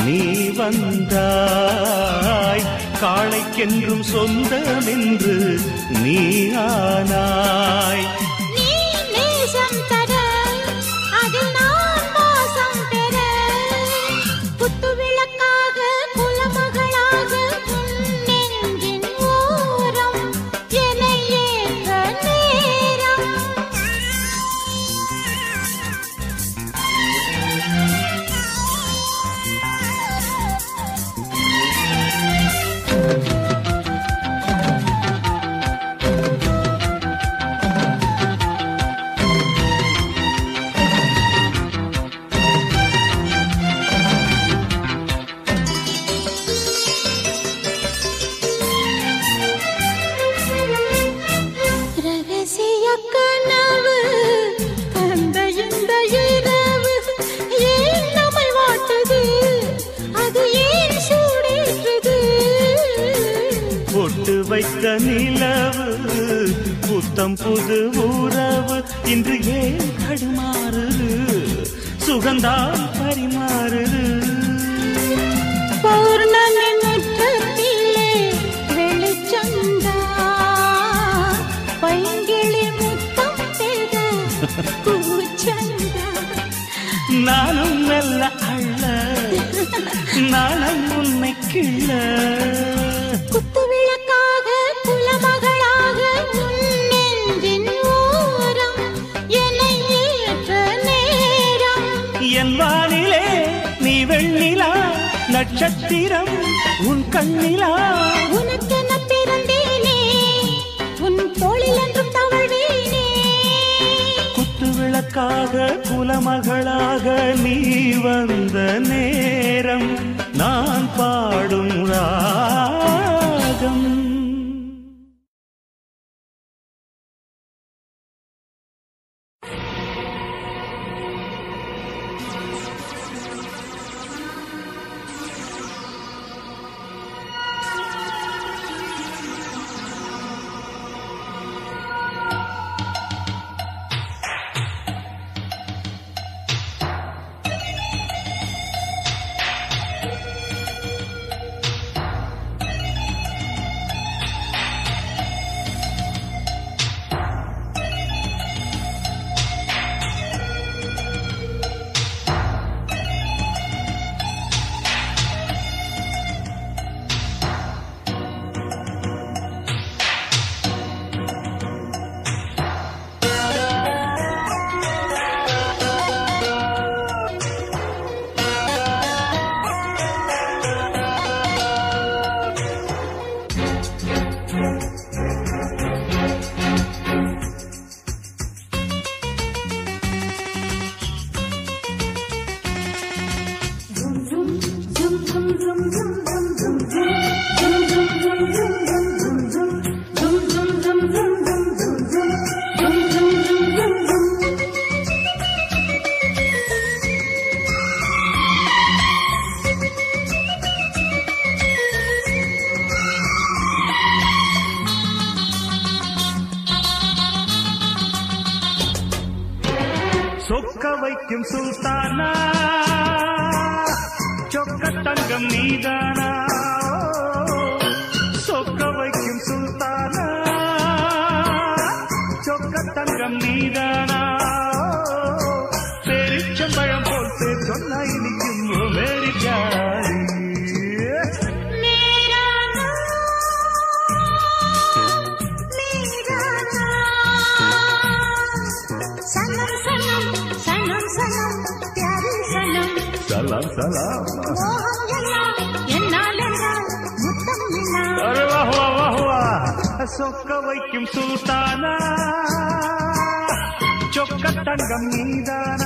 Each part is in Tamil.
நீ வந்தாய், காளைக்கென்றும் சொந்தமென்று நீ ஆனாய். வைத்த நிலவு புத்தம் புது உறவு இன்று ஏன் தடுமாறுது, சுகந்தான் பரிமாறுது. பௌர்ணமி முற்றத்திலே வெளிச்சந்தா பைங்கிளி முத்தம் பெற பூச்சந்தா. நானும் மெல்ல அள்ள நானும் உன்னை கிள்ள. குத்து விளக்காக குலமகளாக நெஞ்சின் ஓரம் என்னை ஏற்ற நேரம். என் வானிலே நீ வெண்ணிலா, நட்சத்திரம் உன் கண்ணிலா. உனக்கென பிறந்தேனே, உன் தோளில் என்றும் தவழ்வேனே. குத்து விளக்காக குலமகளாக நீ வந்த நேரம் நான் பாடும் ராகம். சொக்க வைக்கும் சுல்தானா, சொக்க தங்கம் நீதானா. சொக்க வைக்கும் சுல்தானா, சொக்க தங்கம் நீதானா. பெருச்சம்பழம் போல் பேர் சொன்னா இனிக்கும் மேரி ஜாரி. சலாம் சலாம். சொக்க வைக்கும் சுல்தானா, சொக்க தங்கம் நீதானா.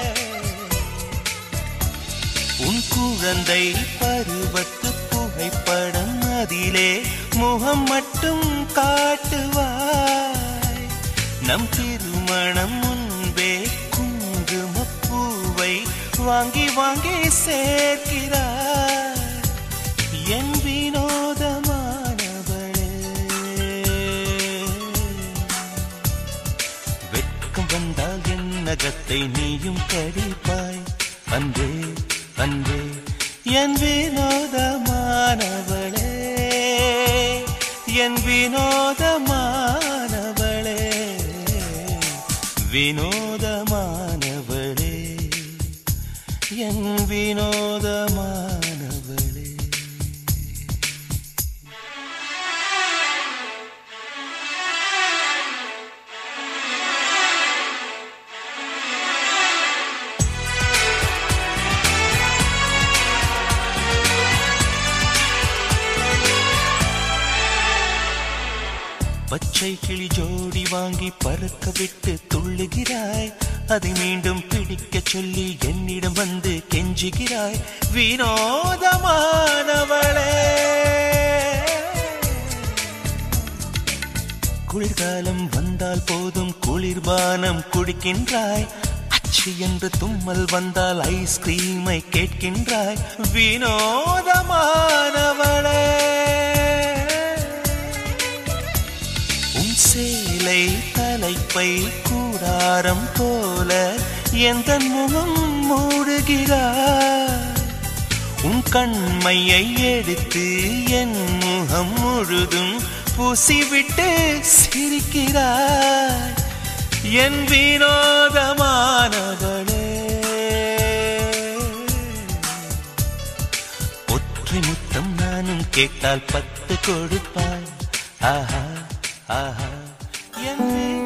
குழந்தை பருவத்து புகைப்படம் அதிலே முகம் மட்டும் காட்டுவாய். நம் திருமணம் முன்பே குங்குமப்பூவை வாங்கி வாங்கி சேர்க்கிறாய். என் வினோதமானவளே, வெட்கம் வந்தால் என் நகத்தை நீயும் கடிப்பாய். அன்பே அன்பே என் வினோதமானவளே, என் வினோதமானவளே, வினோதமானவளே, என் வினோதமானவளே. பச்சை கிளி ஜோடி வாங்கி பறக்க விட்டு துள்ளுகிறாய். அதை மீண்டும் பிடிக்க சொல்லி என்னிடம் வந்து கெஞ்சுகிறாய். வினோதமானவளே, குளிர்காலம் வந்தால் போதும் குளிர்பானம் குடிக்கின்றாய். அச்சு என்று தும்மல் வந்தால் ஐஸ்கிரீமை கேட்கின்றாய். வினோதமானவளே, சேலை தலைப்பை கூடாரம் போல எந்த முகம் மூடுகிறாய். உன் கண்மையை எடுத்து என் முகம் முழுதும் பூசிவிட்டு சிரிக்கிறாய். என் வினோதமானவளே, ஒற்றை முத்தம் நானும் கேட்டால் 10 கொடுப்பாய். ஆஹா ஆஹா என்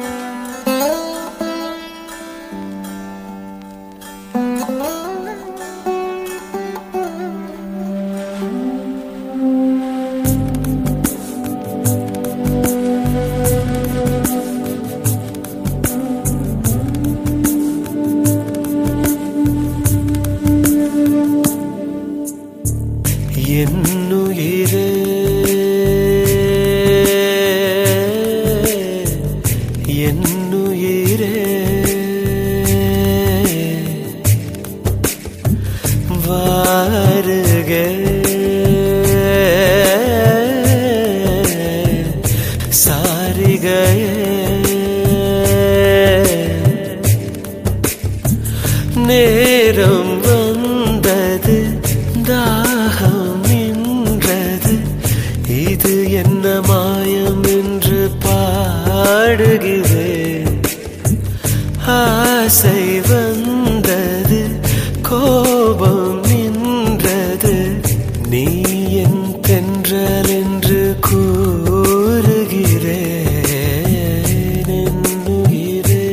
என்னுயிரே, என்னுயிரே, வாருக சாரிகையே, நேரம் வந்தது தாகம் நின்றது. இது என்ன மாயம் என்று பாடுகிறேன். ஆசை வந்தது கோபம் நின்றது. நீ என் தென்றல் என்று கூறுகிறேன். என்னுயிரே,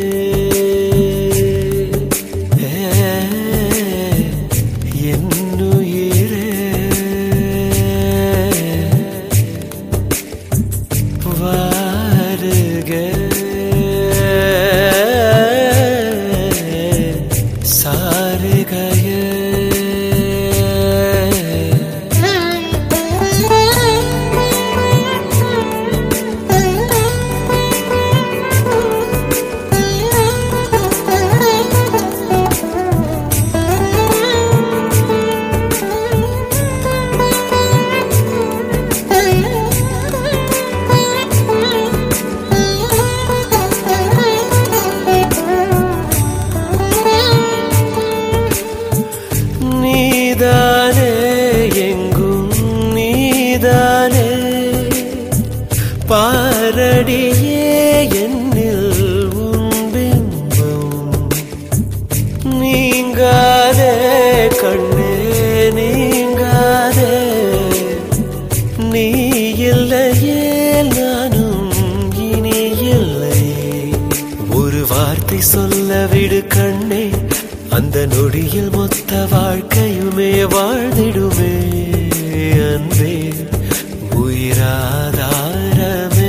என்னுயிரே, வாருக சாருகையே. நீதானே எங்கும் நீதானே, பாரடியே என்னில் உன் பிம்பம். நீங்காதே கண்ணே நீங்காதே, நீ இல்லையே நானும் இனி இல்லை. ஒரு வார்த்தை சொல்ல விடு கண்ணே, அந்த நொடியில் மொத்த வாழ்க்கையுமே வாழ்ந்திடுமே. அன்பே உயிராதாரமே,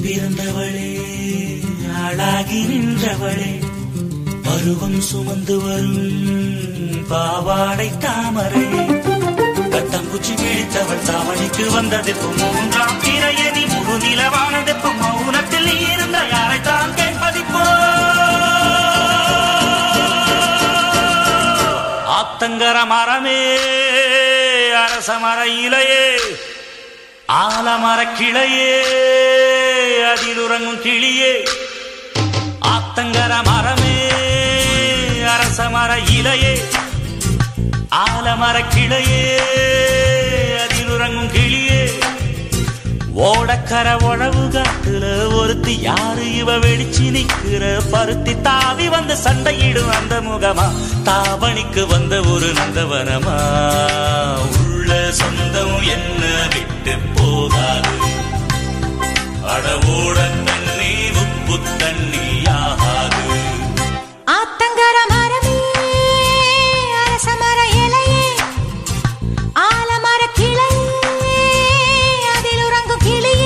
பிறந்தவளே ஆளாகி நின்றவளே பருவம் சுமந்து வரும் பாவாடை தாமரை கட்டம்பூச்சி பிடித்தவள் தாவணிக்கு வந்ததெப்பு மூன்றாம் திரையணி முழு நிலவானதெப்பு மௌனத்தில் நீ இருந்த யாரைத்தான் கேட்பதிப்போ ஆத்தங்கர மரமே அரச மர இலையே ஆலமர கிளையே அதில் உறங்கும் கிளியே ஆத்தங்கர மரமே அரச மர இலையே ஆலமர கிளையே அதில் உறங்கும் கிளியே ஓடக்கர உழவு காட்டுல ஒருத்தி யாரு இவ வெடிச்சு நிக்கிற பருத்தி தாவி வந்து சண்டையிடும் அந்த முகமா தாவணிக்கு வந்த ஒரு நந்தவனமா உள்ள சொந்தம் என்ன விட்டு போகாது அடவோட தண்ணி உப்பு தண்ணி ஆகாது ஆத்தங்கர மரமே அரச மர இலையே ஆலமர கிளையே அதில் உறங்கும் கிளியே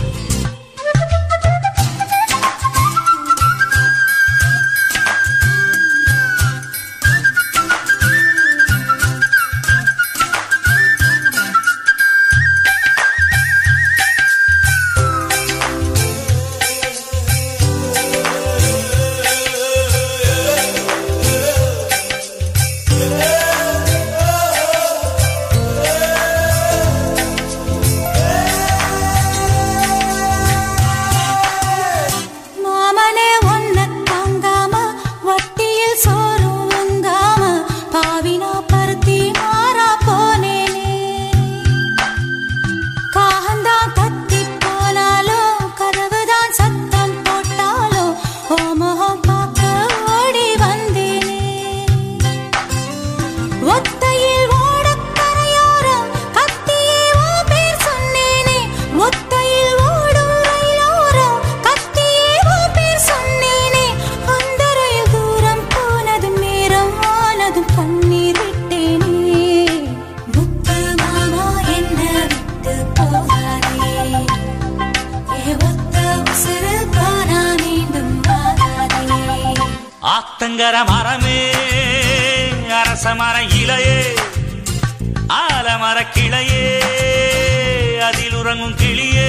ஆத்தங்கர மரமே அரச மர இலையே ஆலமர கிளையே அதில் உறங்கும் கிளியே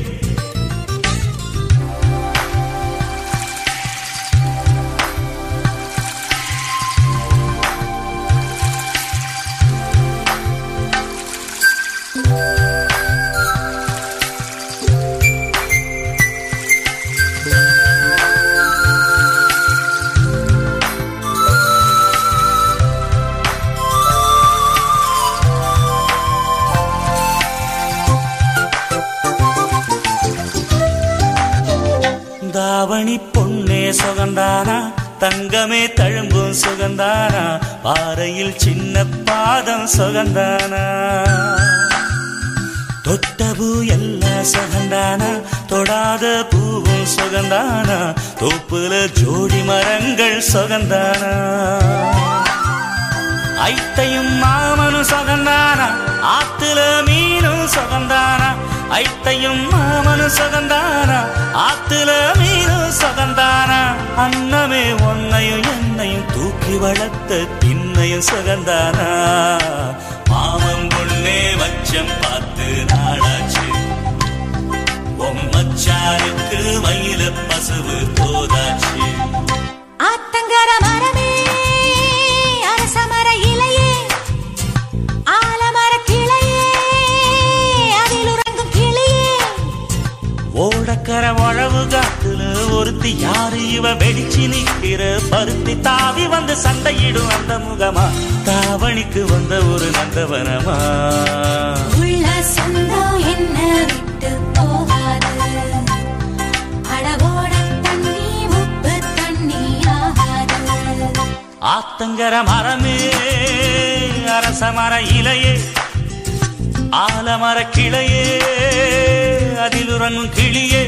தாவணி பொன்னே சுகந்தானா தங்கமே தழும்பும் சுகந்தானா பாறையில் சின்ன பாதம் சுகந்தானா தொட்டபூ எல்லாம் சுகந்தானா தொடாத பூவும் சுகந்தானா தோப்புல ஜோடி மரங்கள் சுகந்தானா ஐத்தையும் மாமனும் சுகந்தானா ஆத்துல மீனும் சுகந்தானா ஐத்தையும் மாமனும் சுகந்தானா ஆத்துல மீனும் சுகந்தானா அன்னமே ஒன்னையும் என்னையும் தூக்கி வளர்த்த திண்ணையும் சுகந்தானா மாமன் பொண்ணே மச்சம் பார்த்து நாளாச்சு மச்சாருக்கு மயில பசுவு போதாச்சு ஆத்தங்கர மரமே அரச மர இலையே ஆலமர கிளையே அதில் உறங்கும் கிளியே ஓடக்கர உழவு காட்டுல ஒருத்தி யாரு இவ வெடிச்சு நிக்கிற பருத்தி தாவி வந்து சண்டையிடும் அந்த முகமா தாவணிக்கு வந்த ஒரு நந்தவனமா உள்ள சொந்தம் என்ன விட்டு போகாது அடவோட தண்ணி உப்பு தண்ணி ஆகாது ஆத்தங்கர மரமே அரச மர இலையே ஆலமர கிளையே அதில் உறங்கும் கிளியே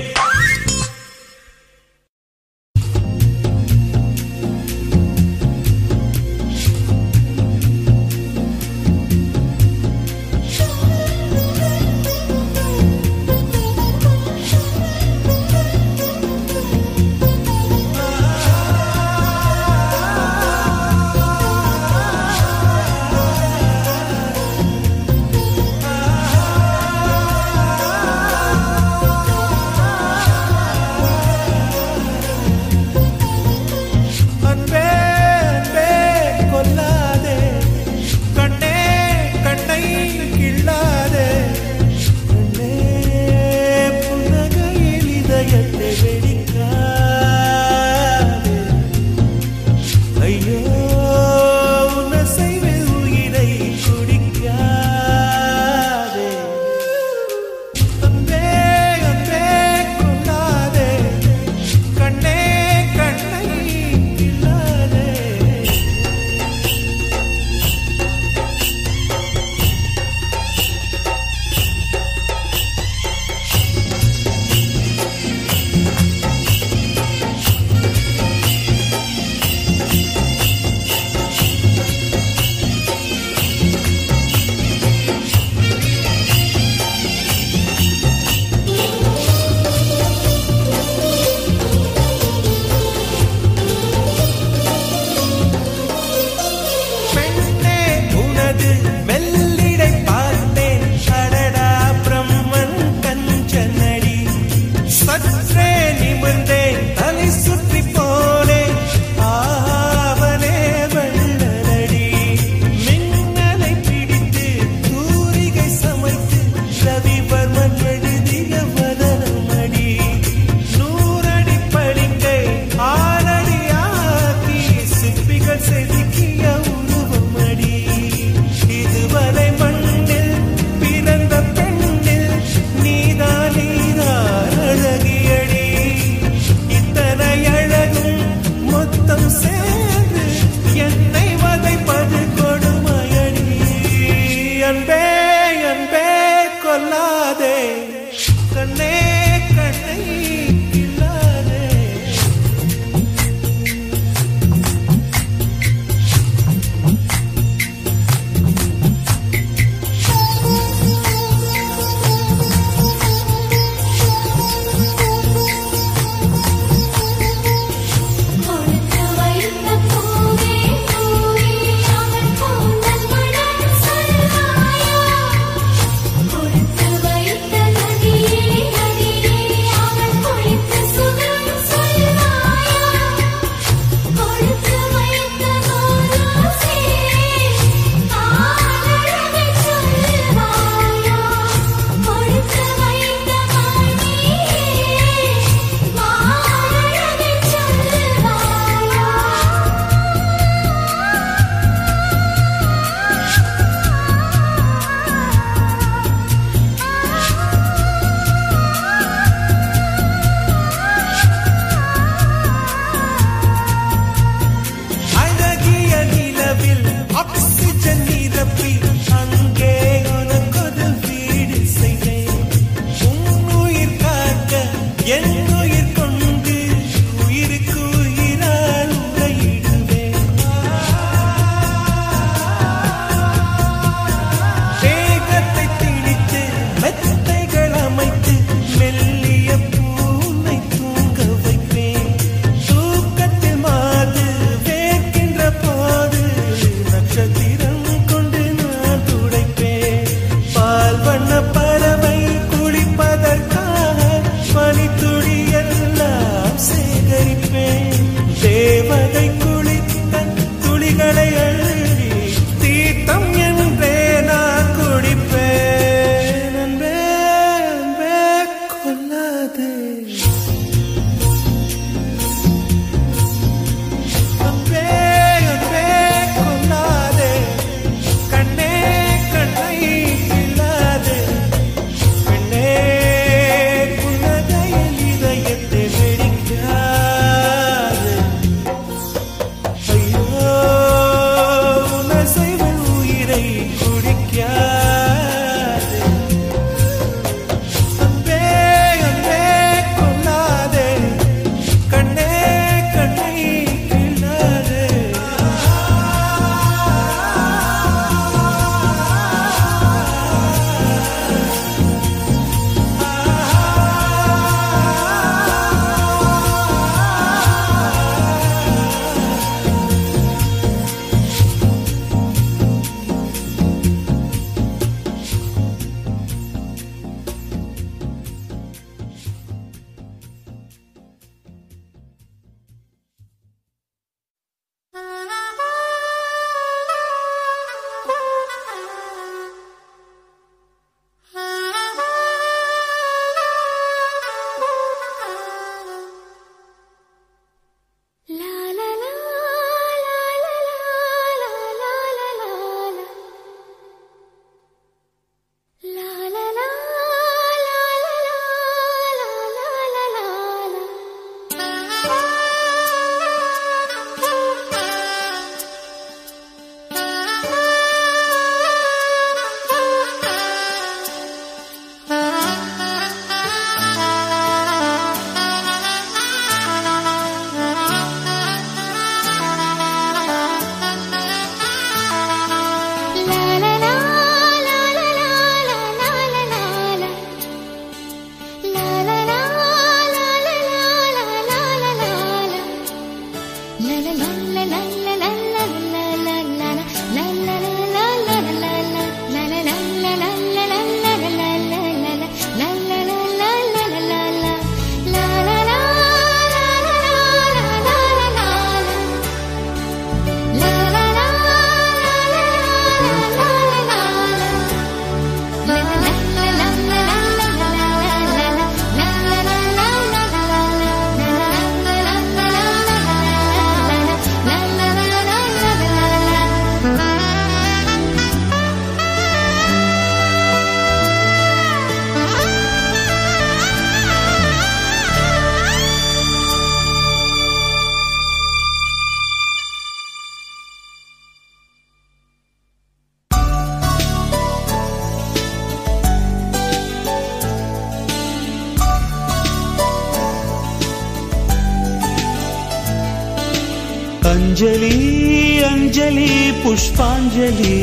அஞ்சலி அஞ்சலி புஷ்பாஞ்சலி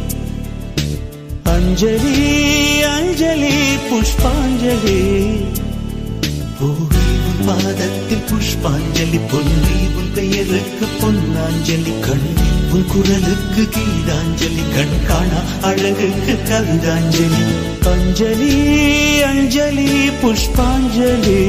அஞ்சலி அஞ்சலி புஷ்பாஞ்சலி பூவே உன் பாதத்தில் புஷ்பாஞ்சலி பொன்னி உன் பெயருக்கு பொன்னாஞ்சலி கண்ணி உன் குரலுக்கு கீதாஞ்சலி கண் காணா அழகுக்கு கவிதாஞ்சலி அஞ்சலி அஞ்சலி புஷ்பாஞ்சலி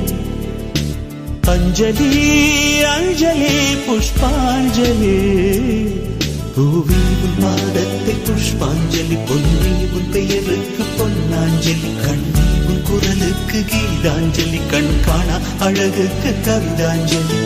அஞ்சலி அஞ்சலி புஷ்பாஞ்சலி பூவே உன் பாதத்தில் புஷ்பாஞ்சலி பொன்னி உன் பெயருக்கு பொன்னாஞ்சலி கண்ணி உன் குரலுக்கு கீதாஞ்சலி கண் காணா அழகுக்கு கவிதாஞ்சலி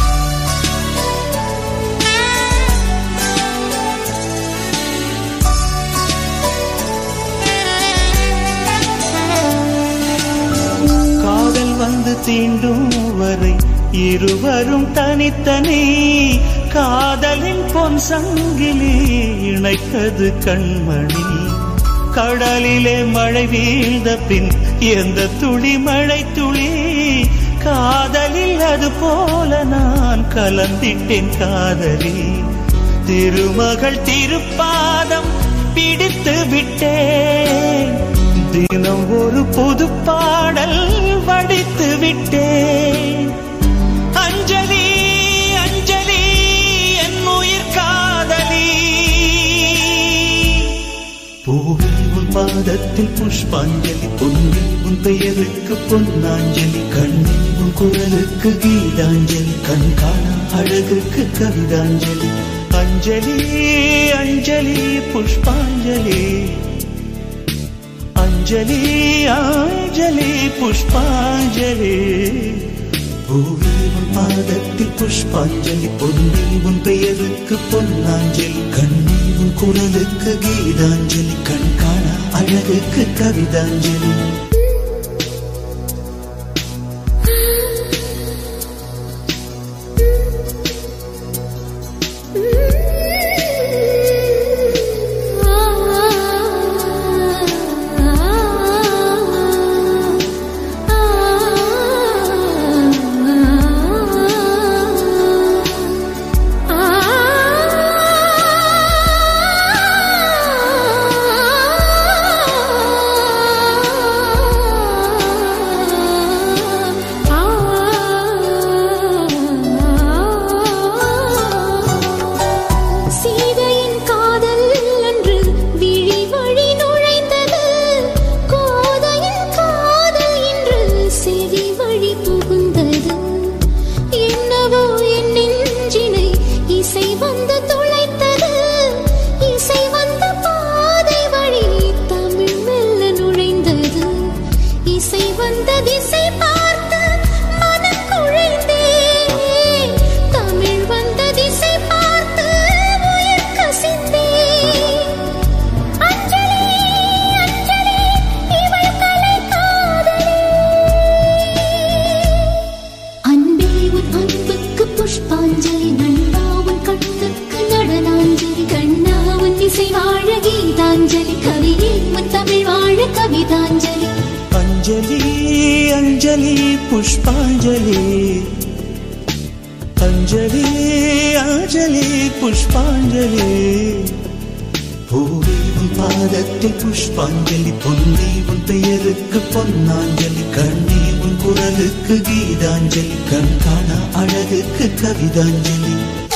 காதல் வந்து தீண்டும் வரை இருவரும் தனித்தனி காதலின் பொன் சங்கிலி இணைத்தது கண்மணி கடலிலே மழை வீழ்ந்த பின் எந்த துளி மழை துளி காதலில் அது போல நான் கலந்திட்டேன் காதலி திருமகள் திருப்பாதம் பிடித்து விட்டேன் தினம் ஒரு புது பாடல் வடித்து விட்டேன் அஞ்சலி அஞ்சலி என் உயிர் காதலி பூவே உன் பாதத்தில் புஷ்பாஞ்சலி பொன்னி உன் பெயருக்கு பொன்னாஞ்சலி கண்ணி உன் குரலுக்கு கீதாஞ்சலி கண் காணா அழகுக்கு கவிதாஞ்சலி அஞ்சலி அஞ்சலி புஷ்பாஞ்சலி அஞ்சலி அஞ்சலி புஷ்பாஞ்சலி பூவே உன் பாதத்தில் புஷ்பாஞ்சலி பொன்னி உன் பெயருக்கு பொன்னாஞ்சலி கண்ணி உன் குரலுக்கு கீதாஞ்சலி கண் காணா அழகுக்கு கவிதாஞ்சலி पुष्पांजलि अंजलि अंजलि पुष्पांजलि பூவே உன் பாதத்தில் புஷ்பாஞ்சலி பொன்னி உன் பெயருக்கு பொன்னாஞ்சலி கண்ணி உன் குரலுக்கு கீதாஞ்சலி கண் காணா அழகுக்கு கவிதாஞ்சலி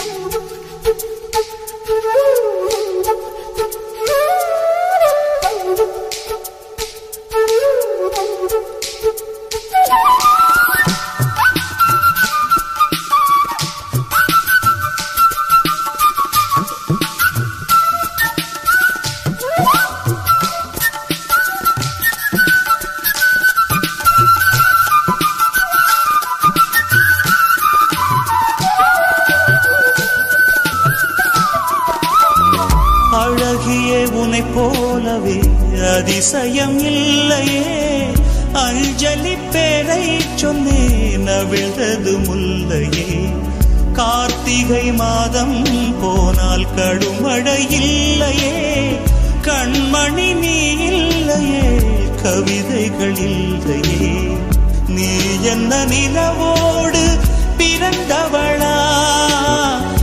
அழகியே உன்னை போலவே அதிசயம் இல்லையே அஞ்சலி பேரை சொன்னேன் அவிழ்ந்தது முல்லையே கார்த்திகை மாதம் போனால் கடுமழை இல்லையே கண்மணி நீ இல்லையே கவிதைகள் இல்லையே நீ என்ன நிலவோடு பிறந்தவளா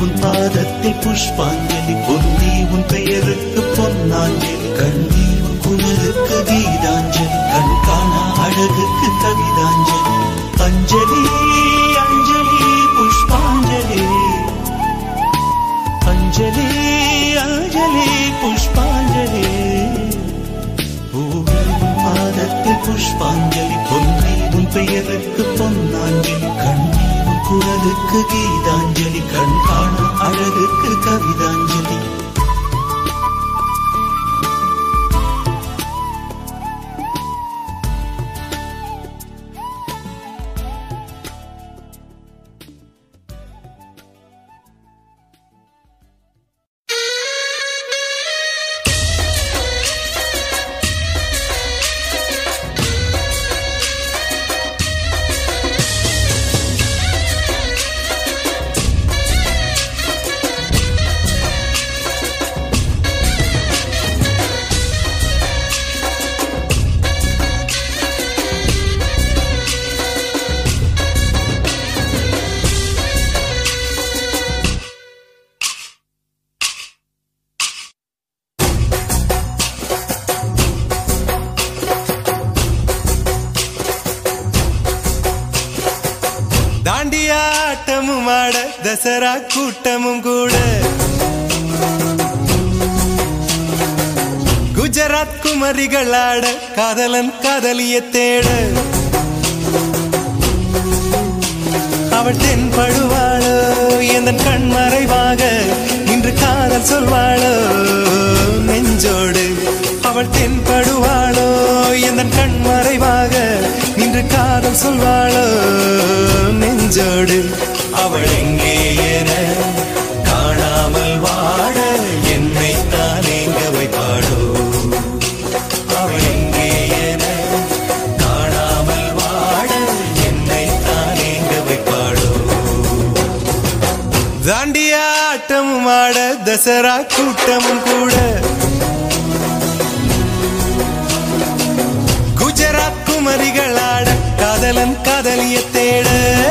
உன் பாதத்தில் புஷ்பாஞ்சலி பொன்னி உன் பெயருக்கு பொன்னாஞ்சலி கண்ணி உன் குரலுக்கு கீதாஞ்சலி கண் காணா அழகுக்கு கவிதாஞ்சலி அஞ்சலி அஞ்சலி புஷ்பாஞ்சலி அஞ்சலி அஞ்சலி புஷ்பாஞ்சலி பாதத்தில் புஷ்பாஞ்சலி பொன்னி உன் பெயருக்கு பொன்னாஞ்சலி கண்ணி உன் குரலுக்கு கீதாஞ்சலி கண் காணா அழகுக்கு கவிதாஞ்சலி தாண்டியாட்டமும் ஆட தசரா கூட்டமும் கூட குஜராத் குமரிகள் ஆட காதலன் காதலிய தேட அவள் தென்படுவாளோ எந்தன் கண் மறைவாக இன்று காதல் சொல்வாளோ நெஞ்சோடு அவள் தென்படுவாளோ எந்தன் கண் மறைவாக இன்று காதல் சொல்வாளோ நெஞ்சோடு அவள் எங்கே என காணாமல் வாட என்னை தான் எங்க வைப்பாளோ அவள் எங்கே என காணாமல் வாட என்னை தான் எங்க வைப்பாளோ தாண்டியாட்டமும் ஆட தசரா கூட்டமும் கூட குஜராத் குமரிகள் ஆட காதலன் காதலிய தேட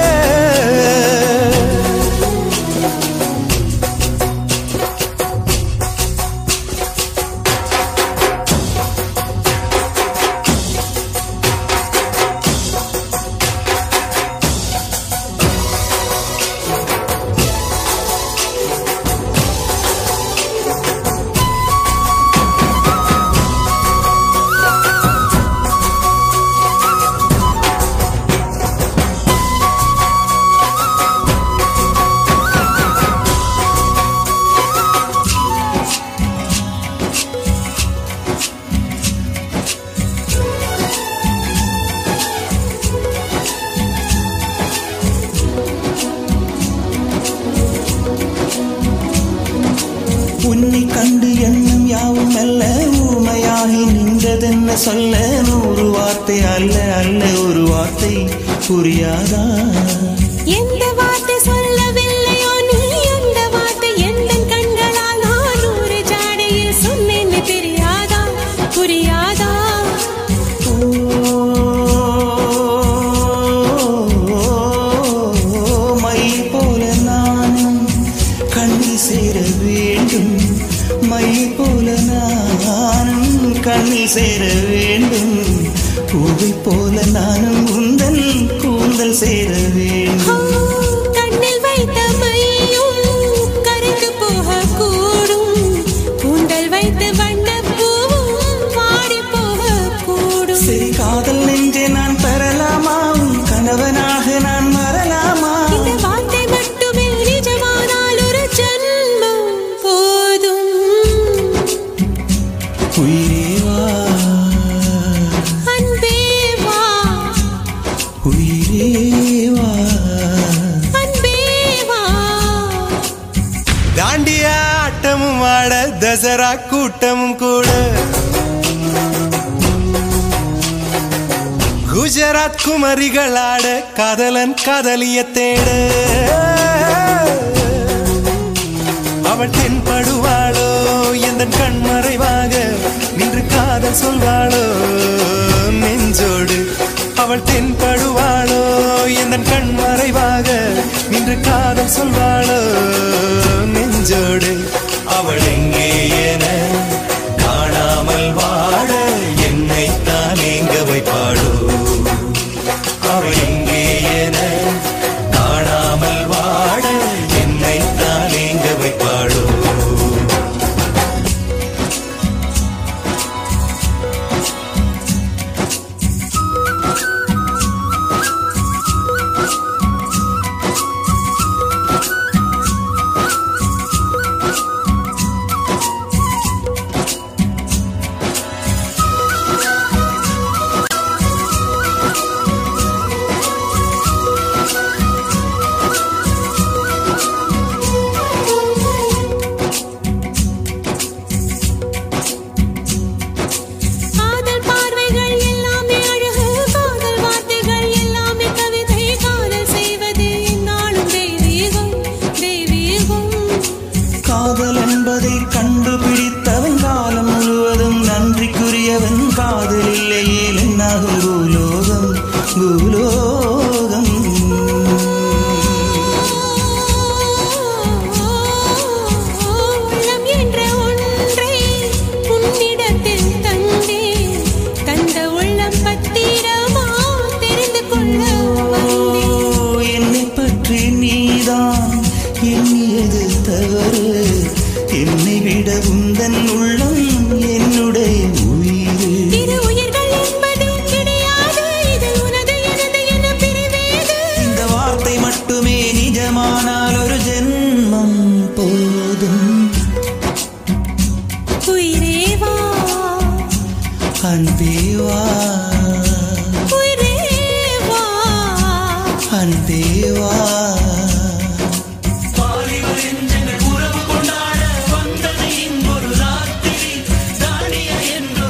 உன்னை கண்டு எண்ணம் யாவும் அல்ல ஊமையாகி நின்றதென்ன சொல்ல 100 வார்த்தை அல்ல அல்ல ஒரு வார்த்தை புரியாதா எந்த வார்த்தை சொல்லவில்லையோ நீ அந்த வார்த்தை எந்த கண்களால் நான் 100 ஜாடையில் சொன்னேன் தெரியாதா புரியாதா மை போல நானும் கண்ணில் சேர வேண்டும் மை போல நானும் கண்ணில் சேர வேண்டும் பூவை போல நானும் உந்தன் கூந்தல் சேர வேண்டும் கண்ணில் வைத்த மையும் கரைந்து போக கூடும் கூந்தல் வைத்து வண்ண பூவும் வாடி போக கூடும் சரி காதல் நெஞ்சே நான் பெறலாமா உன் கணவனாக நான் வரலாமா இந்த வார்த்தை மட்டுமே நிஜமானால் ஒரு ஜன்மம் போதும் உயிரே வா அன்பே வா உயிரே வா அன்பே வா தாண்டியாட்டமும் ஆட தசரா கூட்டமும் கூட குஜராத் குமரிகள் ஆட காதலன் காதலிய தேட அவள் தென்படுவாளோ எந்தன் கண் மறைவாக நின்று காதல் சொல்வாளோ நெஞ்சோடு அவள் தென்படுவாளோ எந்தன் கண் மறைவாக நின்று காதல் சொல்வாளோ நெஞ்சோடு அவள் எங்கே என காணாமல் வாழ என்னை தான் எங்க வைப்பாளோ அவள் எங்கே என காணாமல் வாழ என்னை தான் எங்க வைப்பாளோ காதல் என்பதை கண்டுபிடித்தவன் காலம் முழுவதும் நன்றிக்குரியவன் காதல் இல்லையே என்னாகும் பூலோகம் பூலோகம் என்னை பற்றி நீதான் எண்ணியது தவறு என்னை விட உந்தன் உள்ளம் என்னுடைய இந்த வார்த்தை மட்டுமே நிஜமானால் ஒரு ஜென்மம் போதும் அன்பேவா அன்பேவா உறவு கொண்டாட வந்தது இன்பொரு ராத்திரி தானிய என்று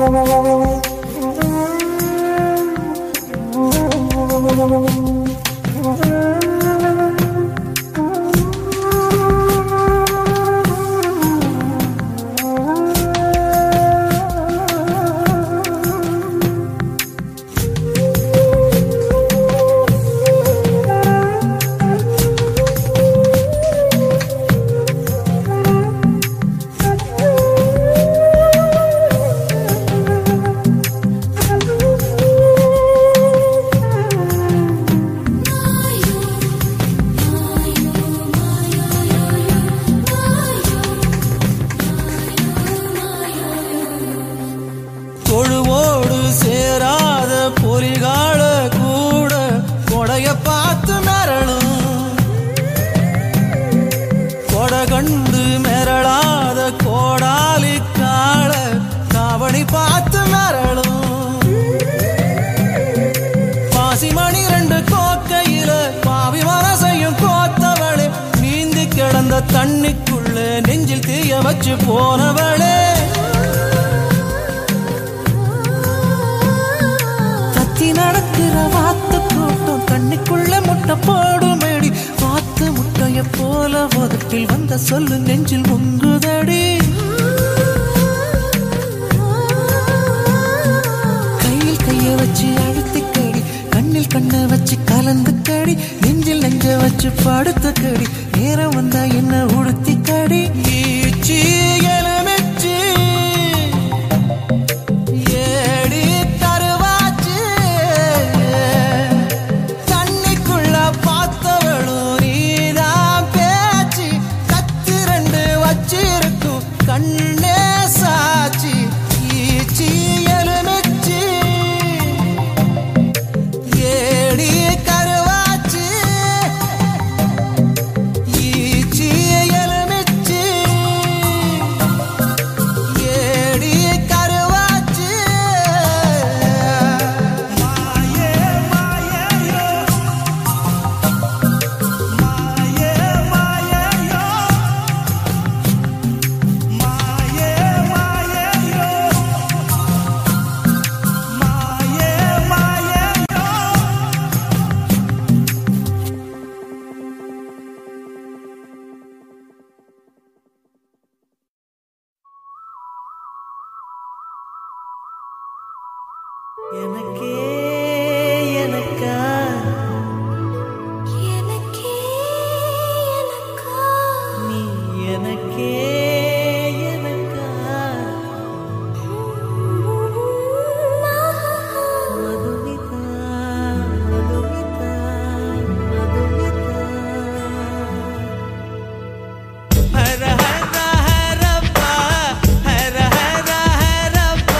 கொழுவோடு சேராத பொறிகால கூட கொடைய பார்த்து மிரளும், கொடை கண்டு மிரளாத கோடாலி கால காவடி பார்த்து மிரளும். பாசிமணி 2 கோக்கையில பாவி மனசையும் கோத்தவளே, நீந்தி கிடந்த தண்ணிக்குள்ள நெஞ்சில் தீய வச்சு போனவளே. நடக்கிற வாத்து கூட்டம் தண்ணிக்குள்ள முட்டை போடுமேடி, வாத்து முட்டைய போல உதட்டில் வந்த சொல்லு நெஞ்சில் முங்குதடி. கையில் கைய வச்சு அழுத்திக்கடி, கண்ணில் கண்ணை வச்சு கலந்துக்கடி, நெஞ்சில் நெஞ்ச வச்சு படுத்துக்கடி, நேரம் வந்தா என்ன உடுத்திக்கடி. ஈச்சி எலுமிச்சி ஏடி தருவாச்சு, தண்ணிக்குள்ள பார்த்தவளும் நீதான் பேச்சு, கத்து 2 வச்சிருக்கும் கண்ணே சாட்சி. ஈச்சி எலுமிச்சி ஏடி கருவாச்சு, ஈச்சி எலுமிச்சி ஏடி கருவாச்சு. மாயே மாயேயோ மாயே மாயேயோ மாயே மாயேயோ மாயே மாயேயோ. எனக்கே எனக்கா எனக்கே எனக்கா நீ எனக்கே எனக்கா மதுமிதா மதுமிதா மதுமிதா. ஹர ஹர ஹரப்பா ஹர ஹர ஹரப்பா,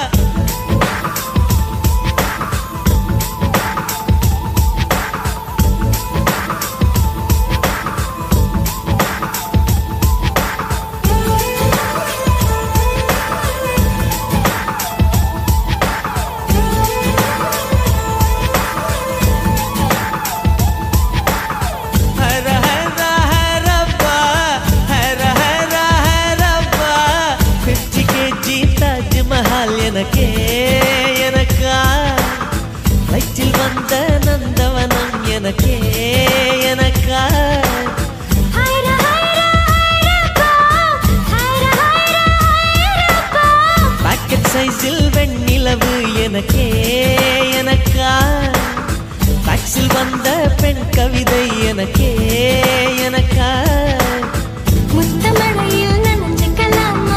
ஹர ஹர ஹரப்பா ஹர ஹர ஹரப்பா. 50 kg தாஜ்மஹால் எனக்கே எனக்கா, வயிற்றில் வந்த நந்தவனம் எனக்கே எனக்கா. ஹைர ஹைர ஹைரப்பா ஹைர ஹைர ஹைரப்பா பாக்கெட் சைஸில் வெண்ணிலவு எனக்கே எனக்கா, டாக்ஸில் வந்த பெண் கவிதை எனக்கே எனக்கா. முத்தமழையில் நனைஞ்சுக்கலாமா,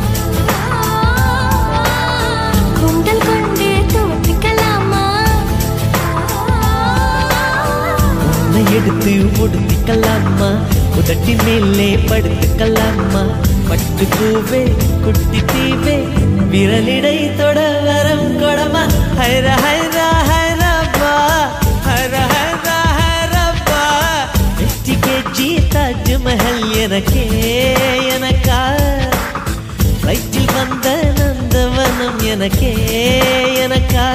குண்டல் கொண்டு துவட்டிக்கலாமா, உன்னை எடுத்து ஒடுத்திக்கலாமா, உதட்டி மேலே படுத்துக்கலாமா, பட்டு பூவே குட்டி தீவே விரலிடை தொட வரம் கொடமா. ஹைர ஹைர ஹைரப்பா ஹர ஹர ஹரப்பா. 50 kg தாஜ்மஹல் எனக்கே எனக்கா, வயிற்றில் வந்த நந்தவனம் எனக்கே எனக்கா.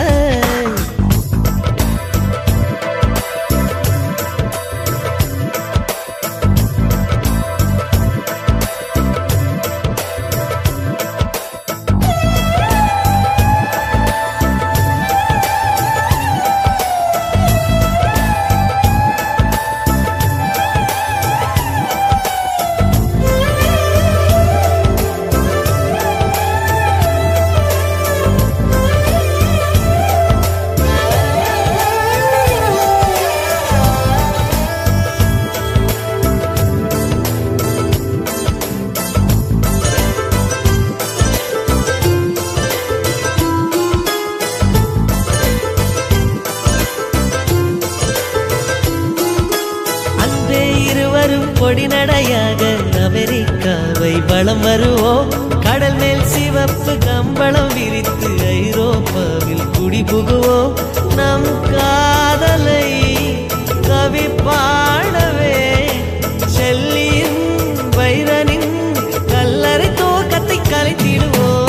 வளம் வருவோம் கடல் மேல் சிவப்பு கம்பளம் விரித்து ஐரோப்பாவில் குடி புகுவோம் நம் காதலை கவி பாடவே செல்லியின் வைரனின் கல்லறை தோக்கத்தை கலைத்திடுவோம்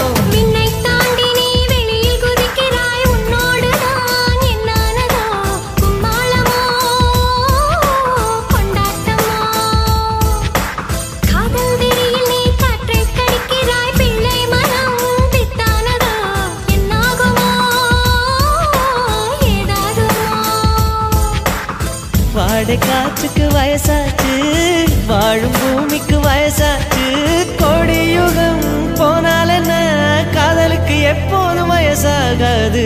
வாடை காற்றுக்கு வயசாச்சு வாழும் பூமிக்கு வயசாச்சு கோடியுகம் போனால் என்ன காதலுக்கு எப்போதும் வயசாகாது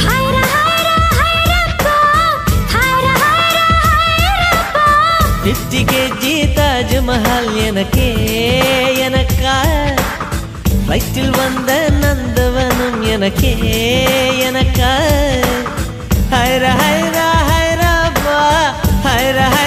50 kg தாஜ்மஹால் எனக்கே எனக்கா வயிற்றில் வந்த நந்தவனம் எனக்கே எனக்கா ஹைரா ஹைரா ஹைரா பா ஹைரா